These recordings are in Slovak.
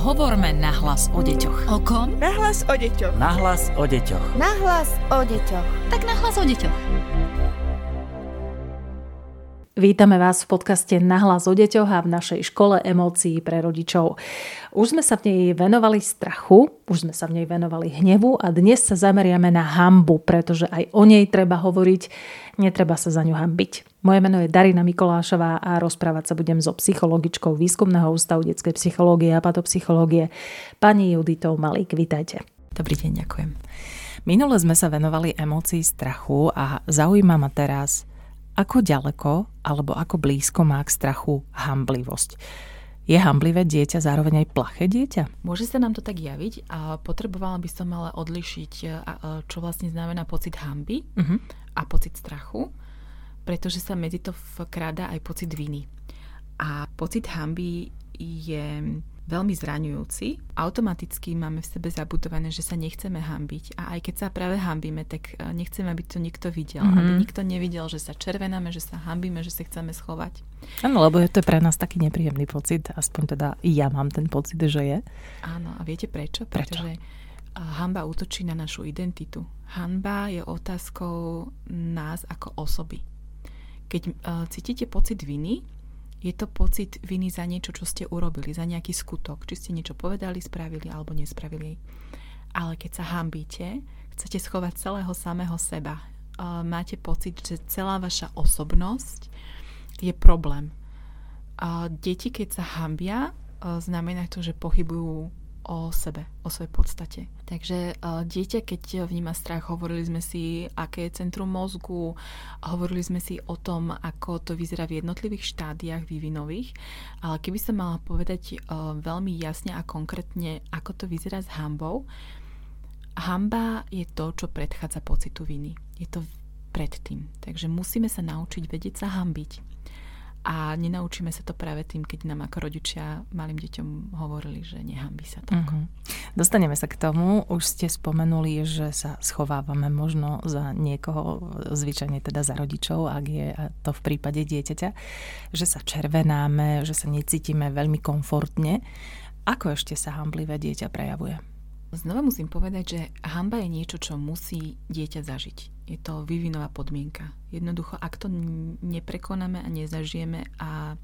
Hovorme nahlas o deťoch. O kom? Nahlas o deťoch. Nahlas o deťoch. Nahlas o deťoch. Tak nahlas o deťoch. Vítame vás v podcaste Nahlas o deťoch a v našej škole emócií pre rodičov. Už sme sa v nej venovali strachu, už sme sa v nej venovali hnevu a dnes sa zameriame na hanbu, pretože aj o nej treba hovoriť, netreba sa za ňu hanbiť. Moje meno je Darina Mikolášová a rozprávať sa budem so psychologičkou Výskumného ústavu detskej psychológie a patopsychológie pani Juditou Malík. Vítajte. Dobrý deň, ďakujem. Minule sme sa venovali emócii strachu a zaujíma ma teraz, ako ďaleko alebo ako blízko má k strachu hanblivosť. Je hanblivé dieťa zároveň aj plaché dieťa? Môže sa nám to tak javiť a potrebovala by som ale odlišiť, čo vlastne znamená pocit hanby a pocit strachu, pretože sa medzi to vkráda aj pocit viny. A pocit hanby je veľmi zraňujúci. Automaticky máme v sebe zabudované, že sa nechceme hanbiť. A aj keď sa práve hanbíme, tak nechceme, aby to nikto videl. Aby nikto nevidel, že sa červenáme, že sa hanbíme, že sa chceme schovať. Áno, lebo to je pre nás taký nepríjemný pocit. Aspoň teda ja mám ten pocit, že je. Áno, a viete prečo? Pretože hanba útočí na našu identitu. Hanba je otázkou nás ako osoby. Keď cítite pocit viny, je to pocit viny za niečo, čo ste urobili, za nejaký skutok. Či ste niečo povedali, spravili alebo nespravili. Ale keď sa hanbíte, chcete schovať celého samého seba. Máte pocit, že celá vaša osobnosť je problém. Deti, keď sa hanbia, znamená to, že pochybujú o sebe, o svojej podstate. Takže dieťa, keď vníma strach, hovorili sme si, aké je centrum mozgu, hovorili sme si o tom, ako to vyzerá v jednotlivých štádiách vývinových, ale keby som mala povedať veľmi jasne a konkrétne, ako to vyzerá s hanbou, hanba je to, čo predchádza pocitu viny. Je to predtým. Takže musíme sa naučiť vedieť sa hanbiť. A nenaučíme sa to práve tým, keď nám ako rodičia malým deťom hovorili, že nehanbí sa toľko. Dostaneme sa k tomu. Už ste spomenuli, že sa schovávame možno za niekoho, zvyčajne teda za rodičov, ak je to v prípade dieťaťa, že sa červenáme, že sa necítime veľmi komfortne. Ako ešte sa hanblivé dieťa prejavuje? Znova musím povedať, že hanba je niečo, čo musí dieťa zažiť. Je to vývinová podmienka. Jednoducho, ak to neprekonáme a nezažijeme a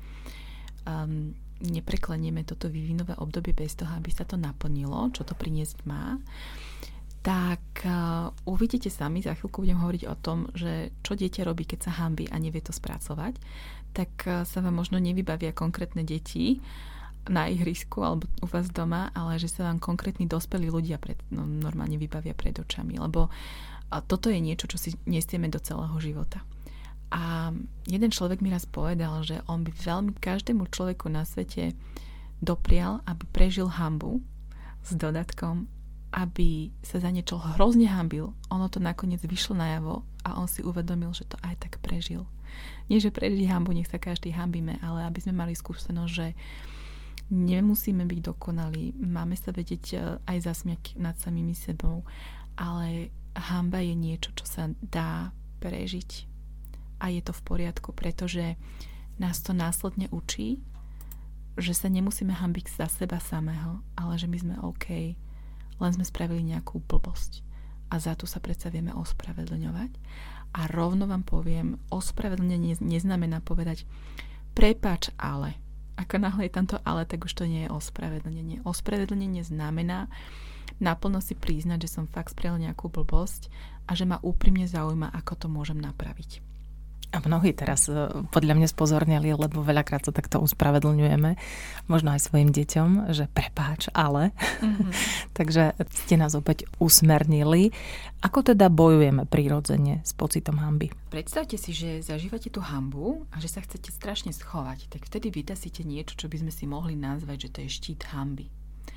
nepreklenieme toto vývinové obdobie bez toho, aby sa to naplnilo, čo to priniesť má, tak uvidíte sami, za chvíľku budem hovoriť o tom, že čo dieťa robí, keď sa hanbí a nevie to spracovať, tak sa vám možno nevybavia konkrétne deti na ihrisku alebo u vás doma, ale že sa vám konkrétni dospelí ľudia normálne vybavia pred očami, lebo toto je niečo, čo si nesieme do celého života. A jeden človek mi raz povedal, že on by veľmi každému človeku na svete doprial, aby prežil hanbu s dodatkom, aby sa za niečo hrozne hanbil. Ono to nakoniec vyšlo najavo a on si uvedomil, že to aj tak prežil. Nie, že prežiť hanbu, nech sa každý hanbíme, ale aby sme mali skúsenosť, že nemusíme byť dokonalí, máme sa vedieť aj zasmiať nad samými sebou, ale hanba je niečo, čo sa dá prežiť a je to v poriadku, pretože nás to následne učí, že sa nemusíme hanbiť za seba samého, ale že my sme OK, len sme spravili nejakú blbosť a za to sa predsa vieme ospravedlňovať. A rovno vám poviem, ospravedlnenie neznamená povedať prepáč, ale ako náhle je tamto ale, tak už to nie je ospravedlnenie. Ospravedlnenie znamená naplno si priznať, že som fakt spravil nejakú blbosť a že ma úprimne zaujíma, ako to môžem napraviť. A mnohí teraz podľa mňa spozornili, lebo veľakrát sa takto uspravedlňujeme, možno aj svojim deťom, že prepáč, ale. Takže ste nás opäť usmernili. Ako teda bojujeme prirodzene s pocitom hanby? Predstavte si, že zažívate tú hanbu a že sa chcete strašne schovať. Tak vtedy vytasíte niečo, čo by sme si mohli nazvať, že to je štít hanby.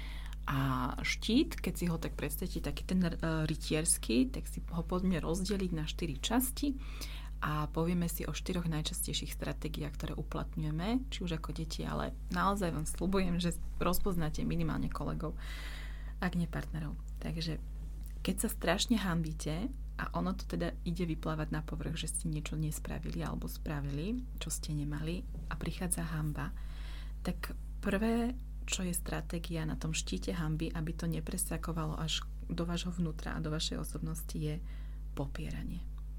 A štít, keď si ho tak predstavíte, taký ten rytierský, tak si ho poďme rozdeliť na 4 časti a povieme si o 4 najčastejších stratégiách, ktoré uplatňujeme, či už ako deti, ale naozaj vám sľubujem, že rozpoznáte minimálne kolegov, ak nie partnerov. Takže keď sa strašne hanbíte a ono to teda ide vyplávať na povrch, že ste niečo nespravili alebo spravili, čo ste nemali a prichádza hanba, tak prvé, čo je stratégia na tom štíte hanby, aby to nepresakovalo až do vášho vnútra a do vašej osobnosti, je popieranie.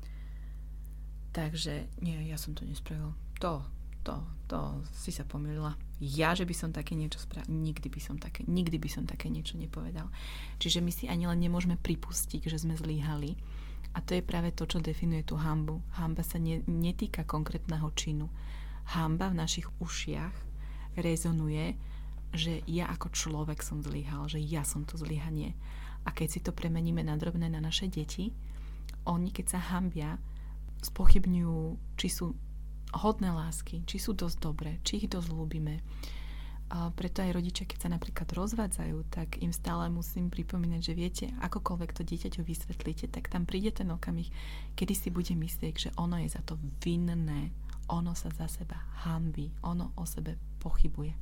Takže, nie, ja som to nespravil. To si sa pomýlila. Ja, že by som také niečo spravil, nikdy by som také niečo nepovedal. Čiže my si ani len nemôžeme pripustiť, že sme zlyhali. A to je práve to, čo definuje tú hanbu. Hanba sa netýka konkrétneho činu. Hanba v našich ušiach rezonuje, že ja ako človek som zlyhal, že ja som to zlyhanie. A keď si to premeníme na drobné na naše deti, oni, keď sa hanbia, spochybňujú, či sú hodné lásky, či sú dosť dobré, či ich dosť ľúbime. A preto aj rodičia, keď sa napríklad rozvádzajú, tak im stále musím pripomínať, že viete, akokoľvek to dieťaťu vysvetlíte, tak tam príde ten okamih, kedy si bude myslieť, že ono je za to vinné, ono sa za seba hanbí, ono o sebe pochybuje.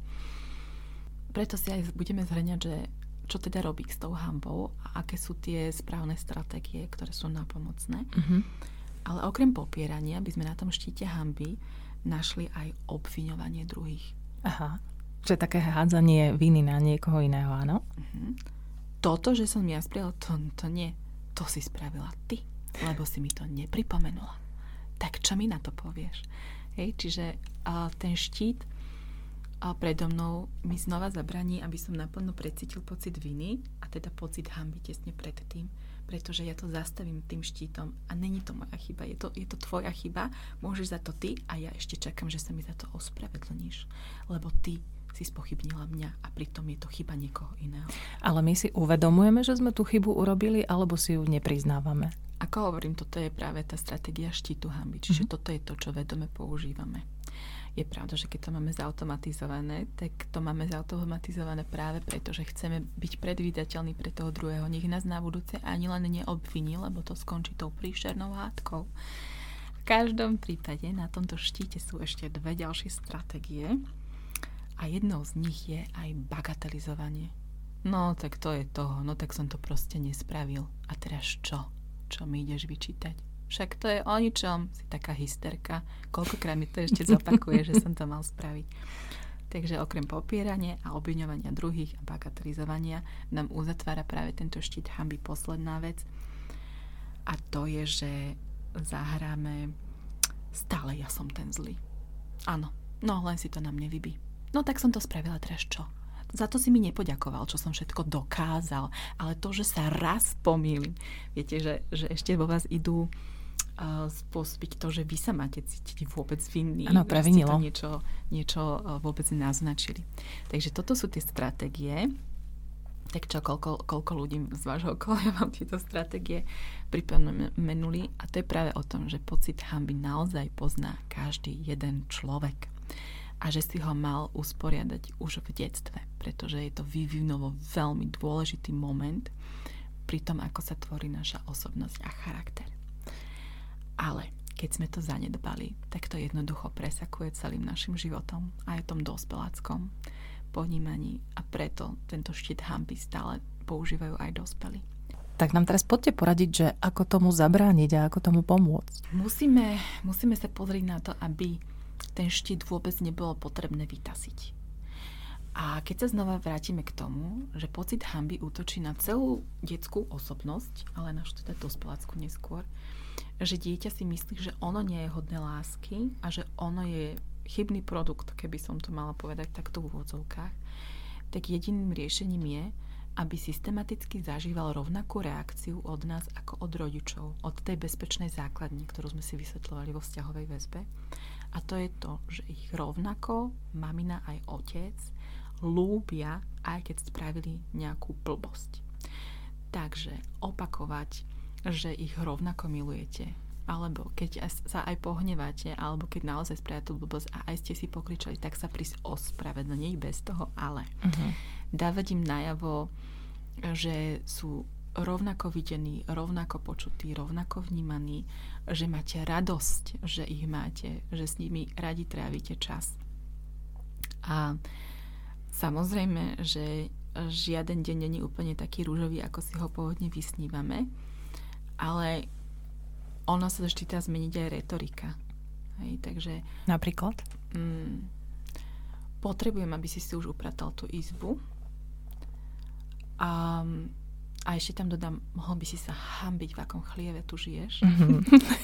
Preto si aj budeme zhrňať, že čo teda robiť s tou hanbou a aké sú tie správne stratégie, ktoré sú napomocné. Ale okrem popierania by sme na tom štíte hanby našli aj obviňovanie druhých. Aha, že také hádzanie viny na niekoho iného, áno? Toto, že som ja spravila, to nie. To si spravila ty, lebo si mi to nepripomenula. Tak čo mi na to povieš? Hej, čiže ten štít predo mnou mi znova zabraní, aby som naplno precítil pocit viny a teda pocit hanby tesne pred tým, pretože ja to zastavím tým štítom a není to moja chyba, je to tvoja chyba, môžeš za to ty a ja ešte čakám, že sa mi za to ospravedlníš, lebo ty si spochybnila mňa a pritom je to chyba niekoho iného. Ale my si uvedomujeme, že sme tú chybu urobili, alebo si ju nepriznávame? Ako hovorím, toto je práve tá stratégia štítu hanby, čiže toto je to, čo vedome používame. Je pravda, že keď to máme zautomatizované, tak to máme zautomatizované práve preto, že chceme byť predvídateľní pre toho druhého. Nech nás na budúce ani len neobviní, lebo to skončí tou príšernou hádkou. V každom prípade na tomto štíte sú ešte dve ďalšie stratégie a jednou z nich je aj bagatelizovanie. No, tak to je toho, no tak som to proste nespravil. A teraz čo? Čo mi ideš vyčítať? Však to je o ničom, si taká hysterka. Koľkokrát mi to ešte zopakuje, že som to mal spraviť. Takže okrem popierania a obviňovania druhých a bagatelizovania nám uzatvára práve tento štít hanby posledná vec. A to je, že zahráme stále ja som ten zlý. Áno, no len si to na mne vybí. No tak som to spravila, teraz čo? Za to si mi nepoďakoval, čo som všetko dokázal, ale to, že sa raz pomýlim. Viete, že ešte vo vás idú spôsobiť to, že vy sa máte cítiť vôbec vinný. Áno, previnilo. Že ste to niečo vôbec naznačili. Takže toto sú tie stratégie. Tak čo, koľko ľudí z vášho okolia vám tieto stratégie pripomenuli? A to je práve o tom, že pocit hanby naozaj pozná každý jeden človek. A že si ho mal usporiadať už v detstve, pretože je to vývinovo veľmi dôležitý moment pri tom, ako sa tvorí naša osobnosť a charakter. Ale keď sme to zanedbali, tak to jednoducho presakuje celým našim životom aj v tom dospeláckom ponímaní a preto tento štít hanby stále používajú aj dospelí. Tak nám teraz poďte poradiť, že ako tomu zabrániť a ako tomu pomôcť. Musíme sa pozrieť na to, aby ten štít vôbec nebolo potrebné vytasiť. A keď sa znova vrátime k tomu, že pocit hanby útočí na celú detskú osobnosť, ale na teda dospelácku neskôr, že dieťa si myslí, že ono nie je hodné lásky a že ono je chybný produkt, keby som to mala povedať takto v úvodzovkách, tak jediným riešením je, aby systematicky zažíval rovnakú reakciu od nás ako od rodičov, od tej bezpečnej základne, ktorú sme si vysvetľovali vo vzťahovej väzbe. A to je to, že ich rovnako mamina aj otec ľúbia, aj keď spravili nejakú blbosť. Takže opakovať, že ich rovnako milujete, alebo keď sa aj pohneváte, alebo keď naozaj spravia tú blbosť a aj ste si pokričali, tak sa prísť ospravedlniť bez toho ale. Dávať im najavo, že sú rovnako videní, rovnako počutí, rovnako vnímaní, že máte radosť, že ich máte, že s nimi radi trávite čas. A samozrejme, že žiaden deň není úplne taký ružový, ako si ho pôvodne vysnívame, ale ono sa vždy dá zmeniť aj retorika. Hej, takže napríklad? potrebujem, aby si už upratal tú izbu. A ešte tam dodám, mohol by si sa hanbiť, v akom chlieve tu žiješ. Mm-hmm.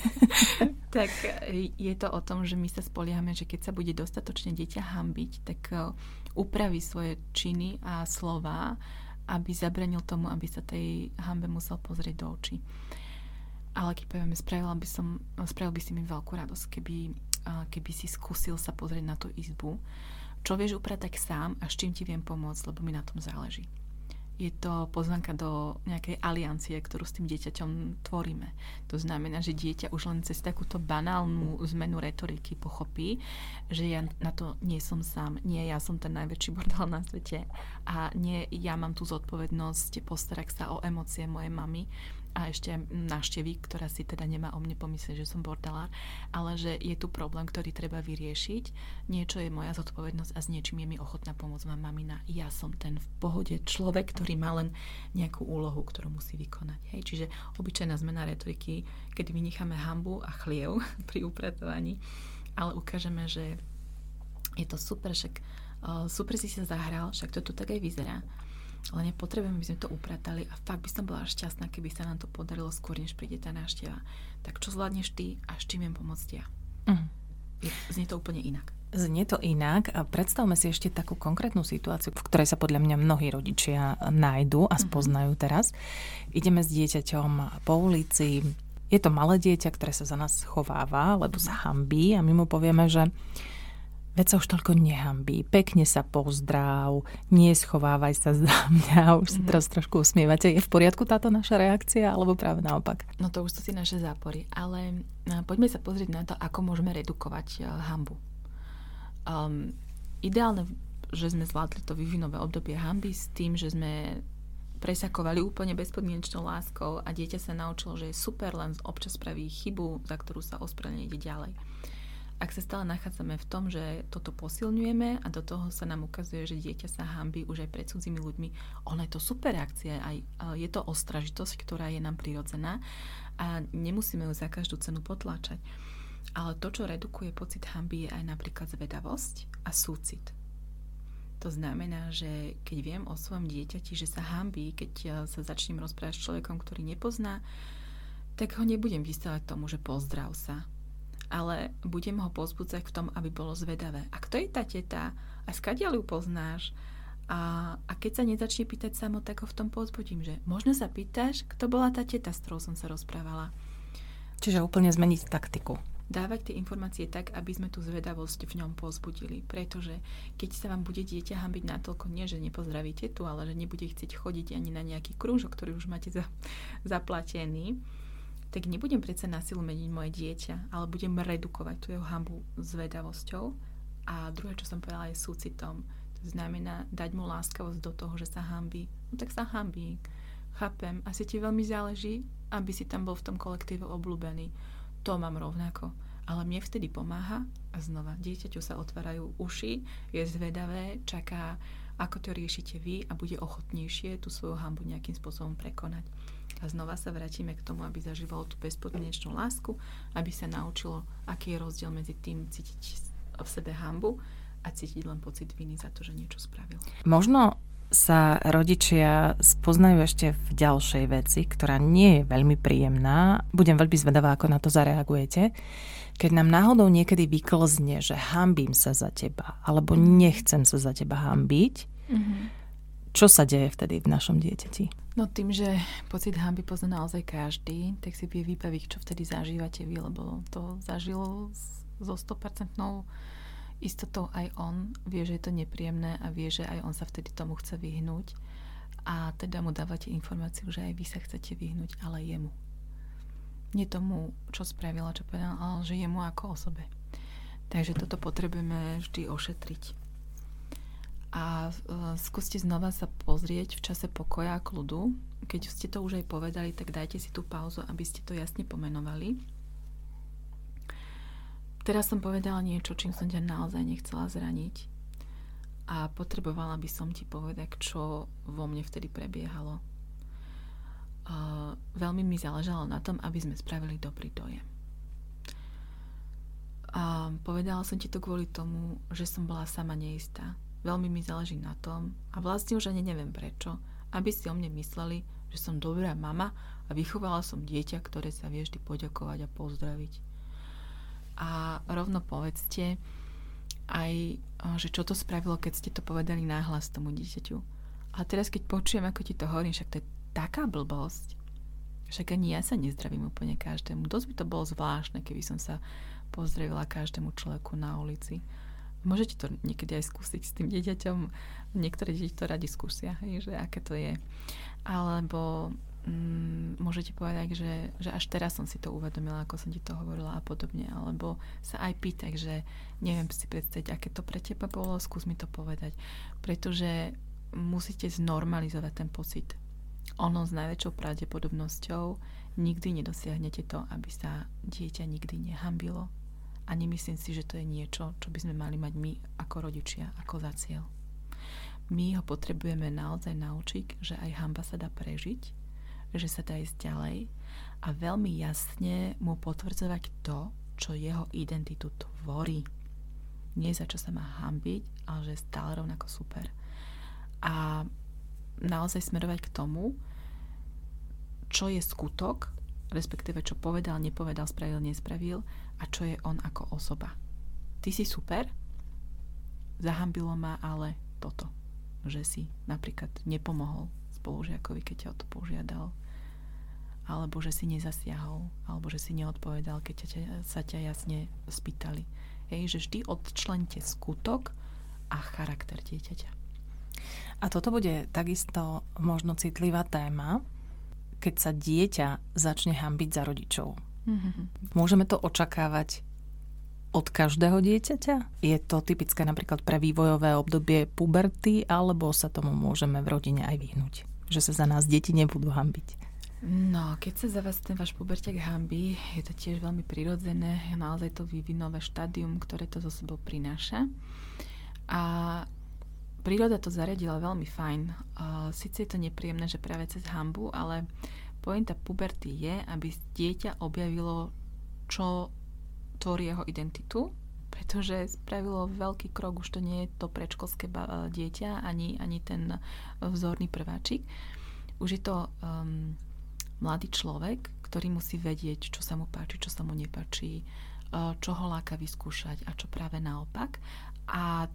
Tak je to o tom, že my sa spoliehame, že keď sa bude dostatočne dieťa hanbiť, tak upraví svoje činy a slová, aby zabranil tomu, aby sa tej hanbe musel pozrieť do očí. Ale keď povieme, spravil by si mi veľkú radosť, keby si skúsil sa pozrieť na tú izbu, čo vieš upratať sám a s čím ti viem pomôcť, lebo mi na tom záleží. Je to pozvánka do nejakej aliancie, ktorú s tým dieťaťom tvoríme. To znamená, že dieťa už len cez takúto banálnu zmenu retoriky pochopí, že ja na to nie som sám, nie ja som ten najväčší bordel na svete a nie ja mám tú zodpovednosť postarať sa o emócie mojej mamy a ešte návštevy, ktorá si teda nemá o mne pomyslieť, že som bordelár, ale že je tu problém, ktorý treba vyriešiť. Niečo je moja zodpovednosť a s niečím je mi ochotná pomôcť moja mamina. Ja som ten v pohode človek, ktorý má len nejakú úlohu, ktorú musí vykonať. Hej? Čiže obyčajná zmena retoriky, kedy vynecháme hanbu a chliev pri upratovaní, ale ukážeme, že je to super, však super si sa zahral, však to tu tak aj vyzerá. Ale nepotrebujeme, aby sme to upratali a fakt by som bola šťastná, keby sa nám to podarilo skôr, než príde tá návšteva. Tak čo zvládneš ty a s čím viem pomôcť ja? Znie to úplne inak. Znie to inak a predstavme si ešte takú konkrétnu situáciu, v ktorej sa podľa mňa mnohí rodičia nájdu a spoznajú teraz. Ideme s dieťaťom po ulici, je to malé dieťa, ktoré sa za nás chováva, lebo sa hanbí a my mu povieme, že veď sa už toľko nehanbí, pekne sa pozdrav, neschovávaj sa za mňa, už sa teraz trošku usmievate. Je v poriadku táto naša reakcia, alebo práve naopak? No to už sú si naše zápory, ale poďme sa pozrieť na to, ako môžeme redukovať hanbu. Ideálne, že sme zvládli to vývinové obdobie hanby s tým, že sme presakovali úplne bezpodmienečnou láskou a dieťa sa naučilo, že je super, len občas spraví chybu, za ktorú sa ospravedlní, ide ďalej. Ak sa stále nachádzame v tom, že toto posilňujeme a do toho sa nám ukazuje, že dieťa sa hanbí už aj pred cudzými ľuďmi, ono je to super reakcia, aj je to ostražitosť, ktorá je nám prirodzená a nemusíme ju za každú cenu potláčať. Ale to, čo redukuje pocit hanby, je aj napríklad zvedavosť a súcit. To znamená, že keď viem o svojom dieťati, že sa hanbí, keď sa začnem rozprávať s človekom, ktorý nepozná, tak ho nebudem vystavať tomu, že pozdrav sa. Ale budem ho povzbudzať k tomu, aby bolo zvedavé. A kto je tá teta? A skadiaľ ju poznáš? A keď sa nezačne pýtať samo, tak ho v tom povzbudím, že možno sa pýtaš, kto bola tá teta, s ktorou som sa rozprávala. Čiže úplne zmeniť taktiku. Dávať tie informácie tak, aby sme tú zvedavosť v ňom povzbudili. Pretože keď sa vám bude dieťa hanbiť natoľko, nie že nepozdravíte tu, ale že nebude chcieť chodiť ani na nejaký krúžok, ktorý už máte zaplatený, tak nebudem predsa na silu meniť moje dieťa, ale budem redukovať tú jeho hanbu zvedavosťou. A druhé, čo som povedala, je súcitom. To znamená dať mu láskavosť do toho, že sa hanbí. No tak sa hanbí. Chápem. Asi ti veľmi záleží, aby si tam bol v tom kolektíve obľúbený. To mám rovnako. Ale mne vtedy pomáha a znova dieťaťu sa otvárajú uši, je zvedavé, čaká, ako to riešite vy a bude ochotnejšie tú svoju hanbu nejakým spôsobom prekonať. A znova sa vrátime k tomu, aby zažívalo tú bezpodmienečnú lásku, aby sa naučilo, aký je rozdiel medzi tým cítiť v sebe hanbu a cítiť len pocit viny za to, že niečo spravil. Možno sa rodičia spoznajú ešte v ďalšej veci, ktorá nie je veľmi príjemná. Budem veľmi zvedavá, ako na to zareagujete. Keď nám náhodou niekedy vyklzne, že hanbím sa za teba, alebo nechcem sa za teba hanbiť, čo sa deje vtedy v našom dieťati? No tým, že pocit hanby pozná naozaj každý, tak si vie vybaviť, čo vtedy zažívate vy, lebo to zažil so 100% istotou aj on. Vie, že je to nepríjemné a vie, že aj on sa vtedy tomu chce vyhnúť. A teda mu dávate informáciu, že aj vy sa chcete vyhnúť, ale jemu. Nie tomu, čo spravila, čo povedala, ale že jemu ako osobe. Takže toto potrebujeme vždy ošetriť. A skúste znova sa pozrieť v čase pokoja a kľudu. Keď ste to už aj povedali, tak dajte si tú pauzu, aby ste to jasne pomenovali. Teraz som povedala niečo, čím som ťa naozaj nechcela zraniť. A potrebovala by som ti povedať, čo vo mne vtedy prebiehalo. Veľmi mi záležalo na tom, aby sme spravili dobrý dojem. A povedala som ti to kvôli tomu, že som bola sama neistá. Veľmi mi záleží na tom a vlastne už ani neviem prečo, aby si o mne mysleli, že som dobrá mama a vychovala som dieťa, ktoré sa vie vždy poďakovať a pozdraviť. A rovno povedzte aj, že čo to spravilo, keď ste to povedali náhlas tomu dieťaťu. A teraz, keď počujem, ako ti to hovorím, však to je taká blbosť. Však ani ja sa nezdravím úplne každému. Dosť by to bolo zvláštne, keby som sa pozdravila každému človeku na ulici. Môžete to niekedy aj skúsiť s tým dieťaťom. Niektoré deti to radi skúsia, že aké to je. Alebo môžete povedať, že až teraz som si to uvedomila, ako som ti to hovorila a podobne. Alebo sa aj pýtať, že neviem si predstaviť, aké to pre teba bolo, skús mi to povedať. Pretože musíte znormalizovať ten pocit. Ono s najväčšou pravdepodobnosťou nikdy nedosiahnete to, aby sa dieťa nikdy nehambilo. A nemyslím si, že to je niečo, čo by sme mali mať my ako rodičia, ako za cieľ. My ho potrebujeme naozaj naučiť, že aj hanba sa dá prežiť, že sa dá ísť ďalej a veľmi jasne mu potvrdzovať to, čo jeho identitu tvorí. Nie za čo sa má hanbiť, ale že je stále rovnako super. A naozaj smerovať k tomu, čo je skutok, respektíve čo povedal, nepovedal, spravil, nespravil a čo je on ako osoba. Ty si super, zahambilo ma ale toto, že si napríklad nepomohol spolužiakovi, keď ťa o to požiadal, alebo že si nezasiahol, alebo že si neodpovedal, keď sa ťa jasne spýtali. Že vždy odčlente skutok a charakter dieťaťa. A toto bude takisto možno citlivá téma, keď sa dieťa začne hanbiť za rodičov. Mm-hmm. Môžeme to očakávať od každého dieťaťa? Je to typické napríklad pre vývojové obdobie puberty, alebo sa tomu môžeme v rodine aj vyhnúť? Že sa za nás deti nebudú hanbiť? No, keď sa za vás ten váš puberťak hanbí, je to tiež veľmi prirodzené. Je naozaj to vývinové štádium, ktoré to zo sebou prináša. A príroda to zariadila veľmi fajn. Sice je to nepríjemné, že práve cez hanbu, ale pointa puberty je, aby dieťa objavilo, čo tvorí jeho identitu, pretože spravilo veľký krok, už to nie je to predškolské dieťa, ani ten vzorný prváčik. Už je to mladý človek, ktorý musí vedieť, čo sa mu páči, čo sa mu nepáči, čo ho láka vyskúšať a čo práve naopak. A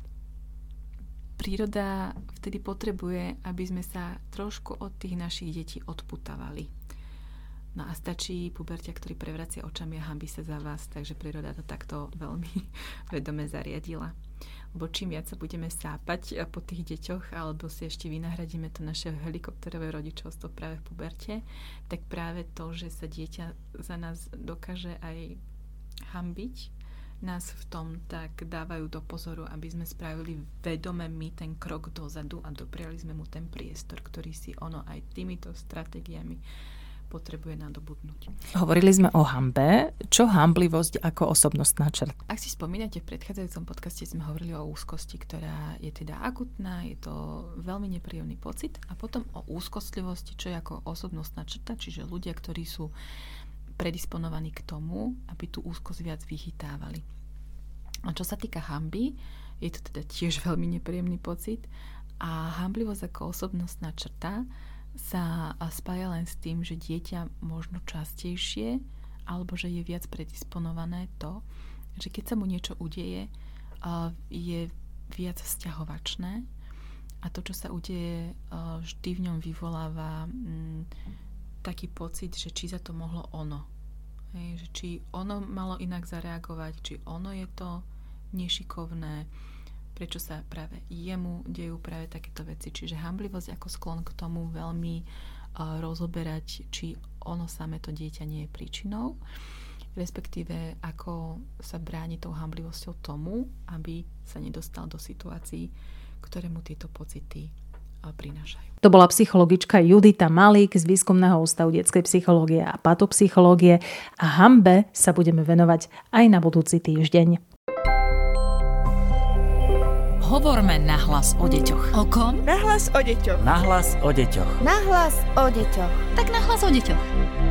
príroda vtedy potrebuje, aby sme sa trošku od tých našich detí odputávali. No a stačí puberťak, ktorý prevracia očami a hanbí sa za vás, takže príroda to takto veľmi vedome zariadila. Lebo čím viac sa budeme sápať po tých deťoch, alebo si ešte vynahradíme to naše helikopterové rodičovstvo práve v puberte, tak práve to, že sa dieťa za nás dokáže aj hanbiť, nás v tom tak dávajú do pozoru, aby sme spravili vedome my ten krok dozadu a dopriali sme mu ten priestor, ktorý si ono aj týmito stratégiami potrebuje nadobudnúť. Hovorili sme o hanbe. Čo hanblivosť ako osobnostná črta? Ak si spomínate, v predchádzajúcom podcaste sme hovorili o úzkosti, ktorá je teda akutná, je to veľmi nepríjemný pocit, a potom o úzkostlivosti, čo je ako osobnostná črta, čiže ľudia, ktorí sú predisponovaní k tomu, aby tú úzkosť viac vychytávali. A čo sa týka hanby, je to teda tiež veľmi nepríjemný pocit a hanblivosť ako osobnostná črta sa spája len s tým, že dieťa možno častejšie alebo že je viac predisponované to, že keď sa mu niečo udeje, je viac vzťahovačné a to, čo sa udeje, vždy v ňom vyvoláva taký pocit, že či za to mohlo ono. Že či ono malo inak zareagovať, či ono je to nešikovné, prečo sa práve jemu dejú práve takéto veci. Čiže hanblivosť ako sklon k tomu veľmi rozoberať, či ono samé to dieťa nie je príčinou, respektíve ako sa bráni tou hanblivosťou tomu, aby sa nedostal do situácií, ktoré mu tieto pocity prinášajú. To bola psychologička Judita Malík z Výskumného ústavu detskej psychológie a patopsychológie a hanbe sa budeme venovať aj na budúci týždeň. Hovorme nahlas o deťoch. O kom? Nahlas o deťoch. Nahlas o deťoch. Nahlas o deťoch. Tak nahlas o deťoch.